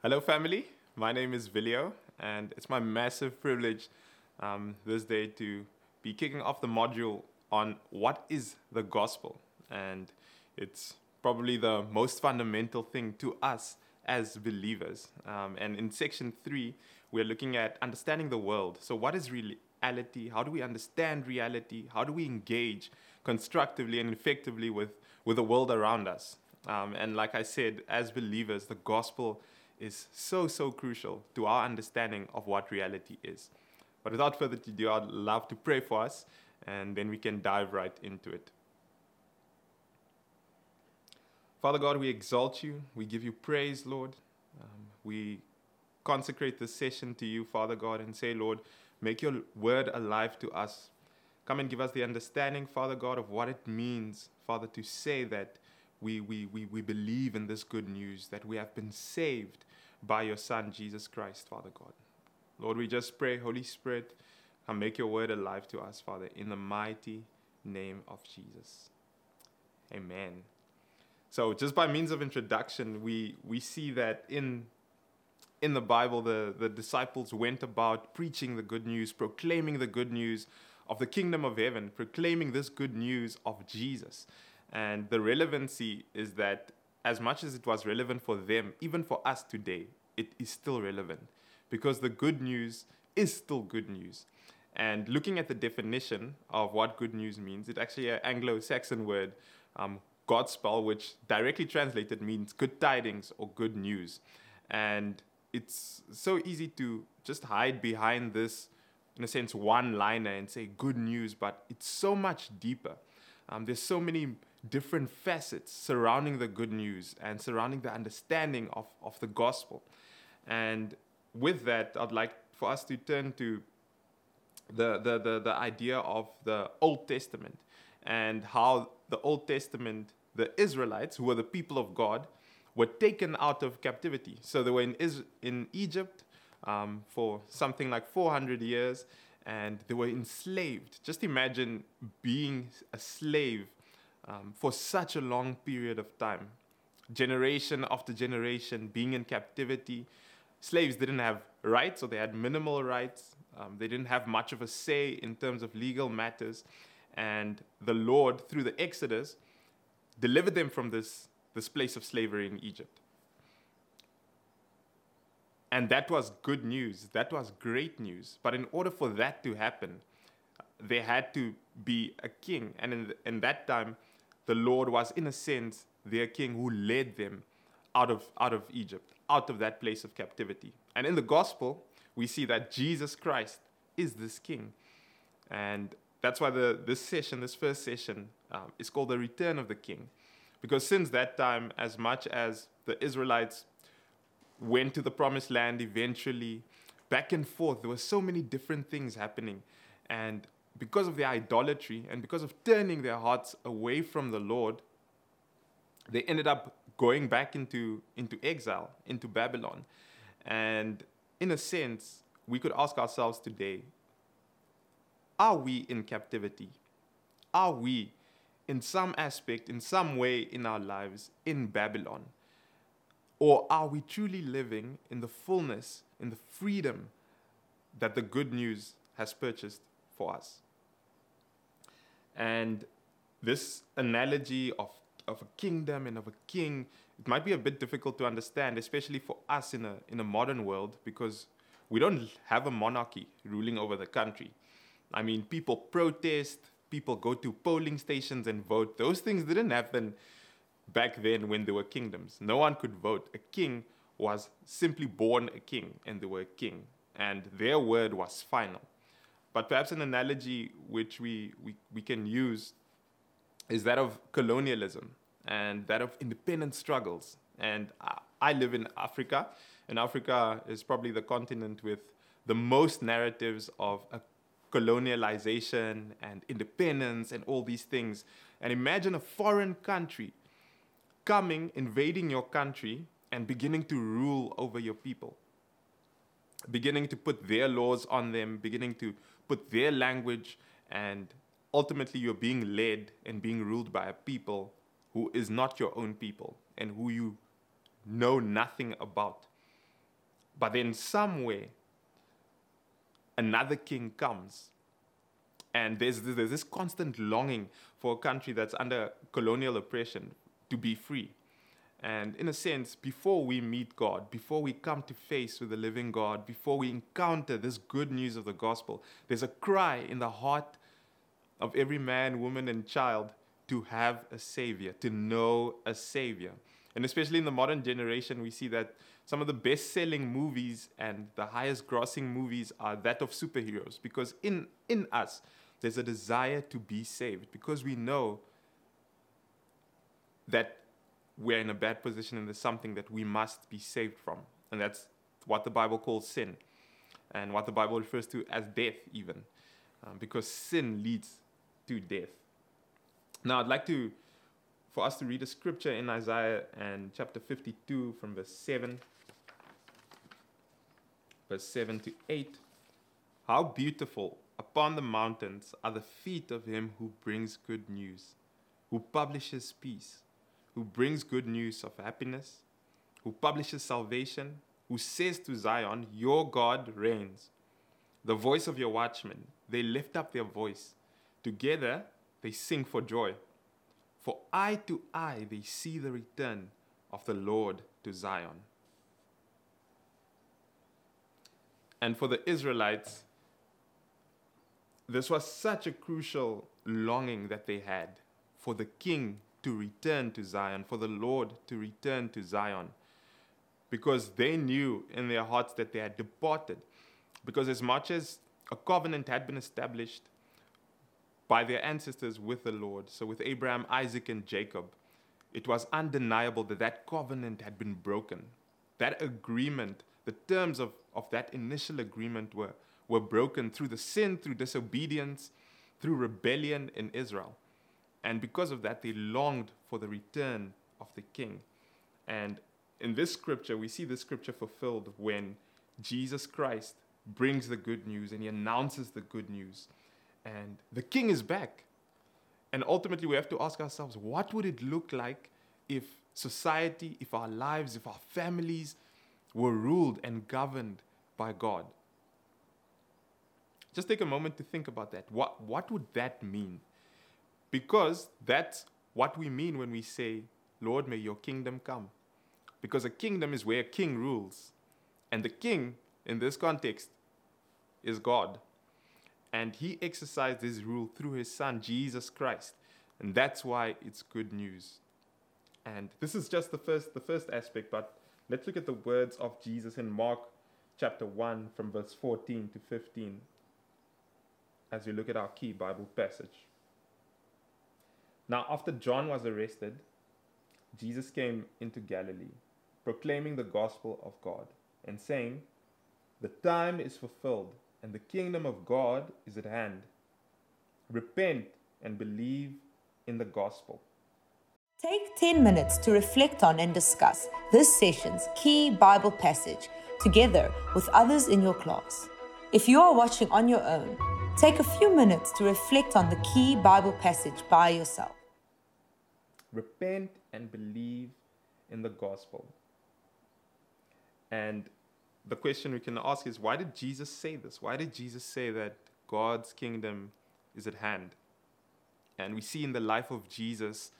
Hello, family. My name is Vilio, and it's my massive privilege this day to be kicking off the module on what is the gospel. And it's probably the most fundamental thing to us as believers. And in section 3, we're looking at understanding the world. So, what is reality? How do we understand reality? How do we engage constructively and effectively with the world around us? And like I said, as believers, the gospel is so crucial to our understanding of what reality is. But without further ado, I'd love to pray for us, and then we can dive right into it. Father God, we exalt you. We give you praise, Lord. We consecrate this session to you, Father God, and say, Lord, make your word alive to us. Come and give us the understanding, Father God, of what it means, Father, to say that we believe in this good news, that we have been saved by your Son, Jesus Christ, Father God. Lord, we just pray, Holy Spirit, come make your word alive to us, Father, in the mighty name of Jesus. Amen. So just by means of introduction, we see that in the Bible, the disciples went about preaching the good news, proclaiming the good news of the kingdom of heaven, proclaiming this good news of Jesus. And the relevancy is that as much as it was relevant for them, even for us today, it is still relevant because the good news is still good news. And looking at the definition of what good news means, it's actually an Anglo-Saxon word, Godspell, which directly translated means good tidings or good news. And it's so easy to just hide behind this, in a sense, one-liner and say good news, but it's so much deeper. There's so many different facets surrounding the good news and surrounding the understanding of the gospel. And with that, I'd like for us to turn to the idea of the Old Testament and how the Old Testament, the Israelites, who were the people of God, were taken out of captivity. So they were in Egypt for something like 400 years, and they were enslaved. Just imagine being a slave for such a long period of time. Generation after generation being in captivity. Slaves didn't have rights, or they had minimal rights. They didn't have much of a say in terms of legal matters. And the Lord, through the Exodus, delivered them from this place of slavery in Egypt. And that was good news. That was great news. But in order for that to happen, there had to be a king. And in that time, the Lord was, in a sense, their king who led them out of Egypt, out of that place of captivity. And in the gospel, we see that Jesus Christ is this king. And that's why this first session, is called the Return of the King. Because since that time, as much as the Israelites went to the promised land eventually, back and forth, there were so many different things happening. And because of their idolatry and because of turning their hearts away from the Lord, they ended up going back into exile, into Babylon. And in a sense, we could ask ourselves today, are we in captivity? Are we, in some aspect, in some way in our lives, in Babylon? Or are we truly living in the fullness, in the freedom that the good news has purchased for us? And this analogy of a kingdom and of a king, it might be a bit difficult to understand, especially for us in a modern world, because we don't have a monarchy ruling over the country. I mean, people protest, people go to polling stations and vote. Those things didn't happen back then when there were kingdoms. No one could vote. A king was simply born a king, and they were a king, and their word was final. But perhaps an analogy which we can use is that of colonialism and that of independent struggles. And I live in Africa, and Africa is probably the continent with the most narratives of a colonialization and independence and all these things. And imagine a foreign country coming, invading your country, and beginning to rule over your people, beginning to put their laws on them, beginning to put their language, and ultimately you're being led and being ruled by a people who is not your own people and who you know nothing about. But then somewhere, another king comes. And there's this constant longing for a country that's under colonial oppression to be free. And in a sense, before we meet God, before we come to face with the living God, before we encounter this good news of the gospel, there's a cry in the heart of every man, woman, and child to have a savior, to know a savior. And especially in the modern generation, we see that some of the best-selling movies and the highest-grossing movies are that of superheroes, because in us, there's a desire to be saved, because we know that we're in a bad position and there's something that we must be saved from. And that's what the Bible calls sin, and what the Bible refers to as death even, because sin leads to death. Now, I'd like for us to read a scripture in Isaiah and chapter 52 from verse 7 to 8. How beautiful upon the mountains are the feet of him who brings good news, who publishes peace, who brings good news of happiness, who publishes salvation, who says to Zion, your God reigns. The voice of your watchmen, they lift up their voice. Together they sing for joy. For eye to eye they see the return of the Lord to Zion. And for the Israelites, this was such a crucial longing that they had for the king to return to Zion, for the Lord to return to Zion, because they knew in their hearts that they had departed. Because as much as a covenant had been established by their ancestors with the Lord, so with Abraham, Isaac, and Jacob, it was undeniable that that covenant had been broken. That agreement, the terms of that initial agreement were broken through the sin, through disobedience, through rebellion in Israel. And because of that, they longed for the return of the king. And in this scripture, we see this scripture fulfilled when Jesus Christ brings the good news and he announces the good news. And the king is back. And ultimately, we have to ask ourselves, what would it look like if society, if our lives, if our families were ruled and governed by God? Just take a moment to think about that. What would that mean? Because that's what we mean when we say, Lord, may your kingdom come. Because a kingdom is where a king rules. And the king, in this context, is God. And he exercised his rule through his son, Jesus Christ. And that's why it's good news. And this is just the first aspect, but let's look at the words of Jesus in Mark chapter 1 from verse 14 to 15 as we look at our key Bible passage. Now, after John was arrested, Jesus came into Galilee, proclaiming the gospel of God and saying, the time is fulfilled and the kingdom of God is at hand. Repent and believe in the gospel. Take 10 minutes to reflect on and discuss this session's key Bible passage together with others in your class. If you are watching on your own, take a few minutes to reflect on the key Bible passage by yourself. Repent and believe in the gospel. And the question we can ask is, why did Jesus say this? Why did Jesus say that God's kingdom is at hand? And we see in the life of Jesus,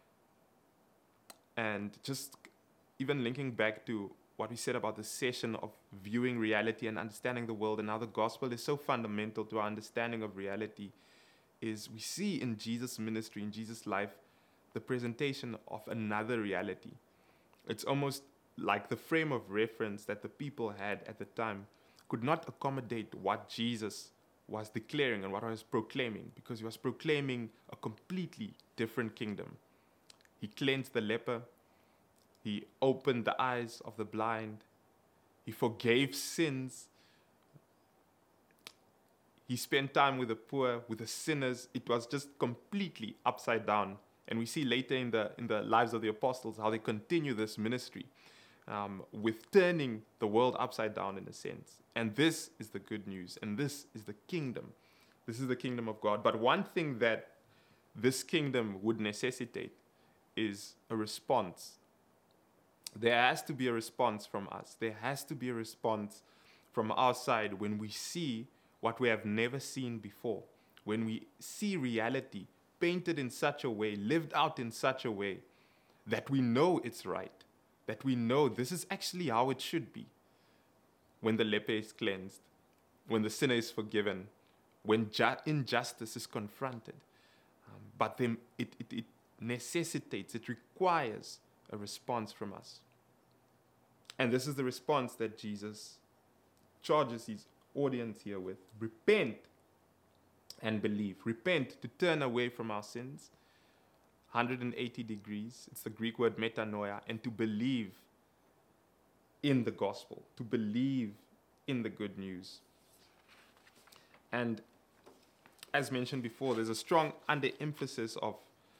and just even linking back to what we said about the session of viewing reality and understanding the world, and how the gospel is so fundamental to our understanding of reality, is we see in Jesus' ministry, in Jesus' life, the presentation of another reality. It's almost like the frame of reference that the people had at the time could not accommodate what Jesus was declaring and what he was proclaiming, because he was proclaiming a completely different kingdom. He cleansed the leper. He opened the eyes of the blind. He forgave sins. He spent time with the poor, with the sinners. It was just completely upside down. And we see later in the lives of the apostles how they continue this ministry with turning the world upside down in a sense. And this is the good news. And this is the kingdom. This is the kingdom of God. But one thing that this kingdom would necessitate is a response. There has to be a response from us. There has to be a response from our side when we see what we have never seen before, when we see reality painted in such a way, lived out in such a way that we know it's right, that we know this is actually how it should be. When the leper is cleansed, when the sinner is forgiven, when injustice is confronted. But then it necessitates, it requires a response from us. And this is the response that Jesus charges his audience here with. Repent and believe. Repent, to turn away from our sins, 180 degrees. It's the Greek word metanoia, and to believe in the gospel, to believe in the good news. And as mentioned before, there's a strong underemphasis of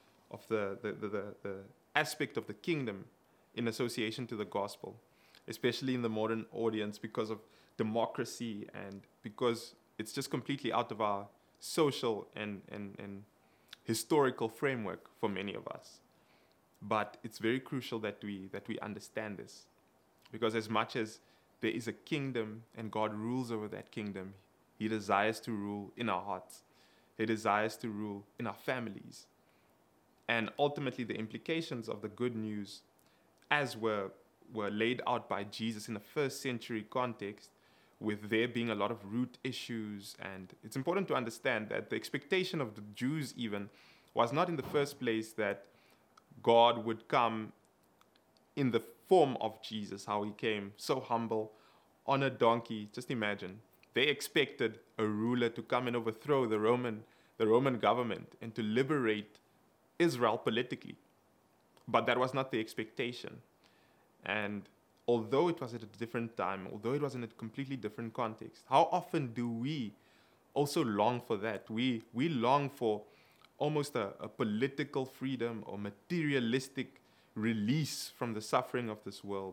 the aspect of the kingdom in association to the gospel, especially in the modern audience, because of democracy and because it's just completely out of our social and historical framework for many of us. But it's very crucial that we understand this, because as much as there is a kingdom and God rules over that kingdom, he desires to rule in our hearts. He desires to rule in our families. And ultimately, the implications of the good news, as were laid out by Jesus in a first century context, with there being a lot of root issues. And it's important to understand that the expectation of the Jews even was not in the first place that God would come in the form of Jesus, how he came so humble on a donkey. Just imagine. They expected a ruler to come and overthrow the Roman government and to liberate Israel politically. But that was not the expectation. And although it was at a different time, although it was in a completely different context, how often do we also long for that? We long for almost a political freedom or materialistic release from the suffering of this world.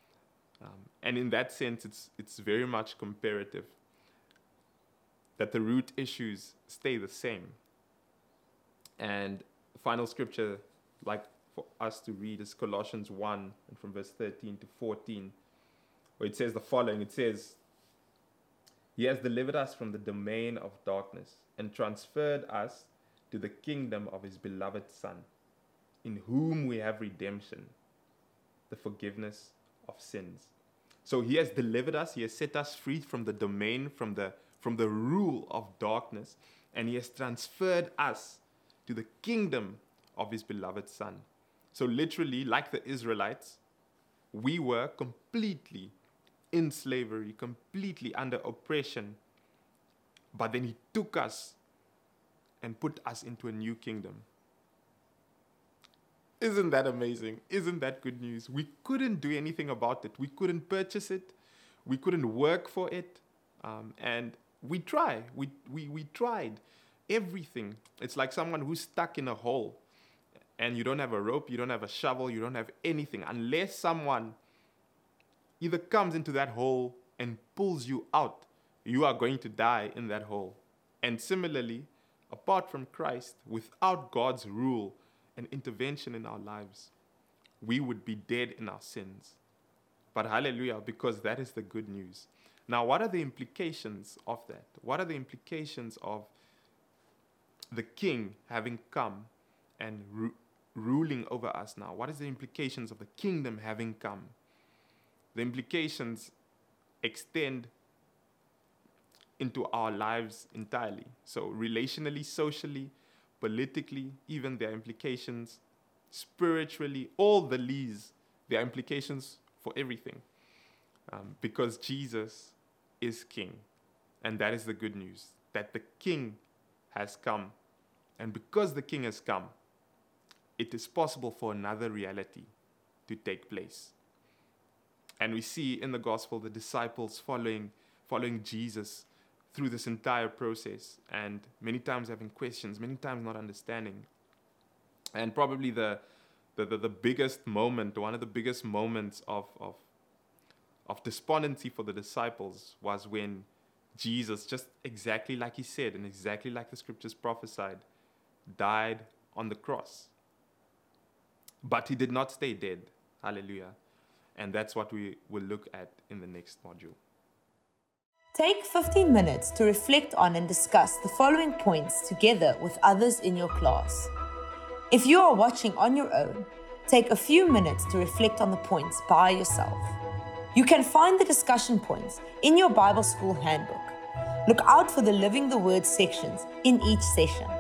And in that sense, it's very much comparative, that the root issues stay the same. And the final scripture, like for us to read, is Colossians 1, and from verse 13 to 14, where it says the following. It says, "He has delivered us from the domain of darkness and transferred us to the kingdom of his beloved Son, in whom we have redemption, the forgiveness of sins." So he has delivered us, he has set us free from the domain, from the rule of darkness, and he has transferred us to the kingdom of his beloved Son. So literally, like the Israelites, we were completely in slavery, completely under oppression, but then he took us and put us into a new kingdom. Isn't that amazing? Isn't that good news? We couldn't do anything about it. We couldn't purchase it. We couldn't work for it. And we tried. We tried everything. It's like someone who's stuck in a hole and you don't have a rope, you don't have a shovel, you don't have anything. Unless someone either comes into that hole and pulls you out, you are going to die in that hole. And similarly, apart from Christ, without God's rule and intervention in our lives, we would be dead in our sins. But hallelujah, because that is the good news. Now, what are the implications of that? What are the implications of the King having come and ruling over us now? What is the implications of the kingdom having come? The implications extend into our lives entirely. So relationally, socially, politically, even there are implications spiritually, all the leads, there are implications for everything. Because Jesus is King. And that is the good news, that the King has come. And because the King has come, it is possible for another reality to take place. And we see in the gospel the disciples following Jesus through this entire process, and many times having questions, many times not understanding. And probably the biggest moment, one of the biggest moments of despondency for the disciples was when Jesus, just exactly like he said and exactly like the scriptures prophesied, died on the cross. But he did not stay dead. Hallelujah. And that's what we will look at in the next module. Take 15 minutes to reflect on and discuss the following points together with others in your class. If you are watching on your own, take a few minutes to reflect on the points by yourself. You can find the discussion points in your Bible School handbook. Look out for the Living the Word sections in each session.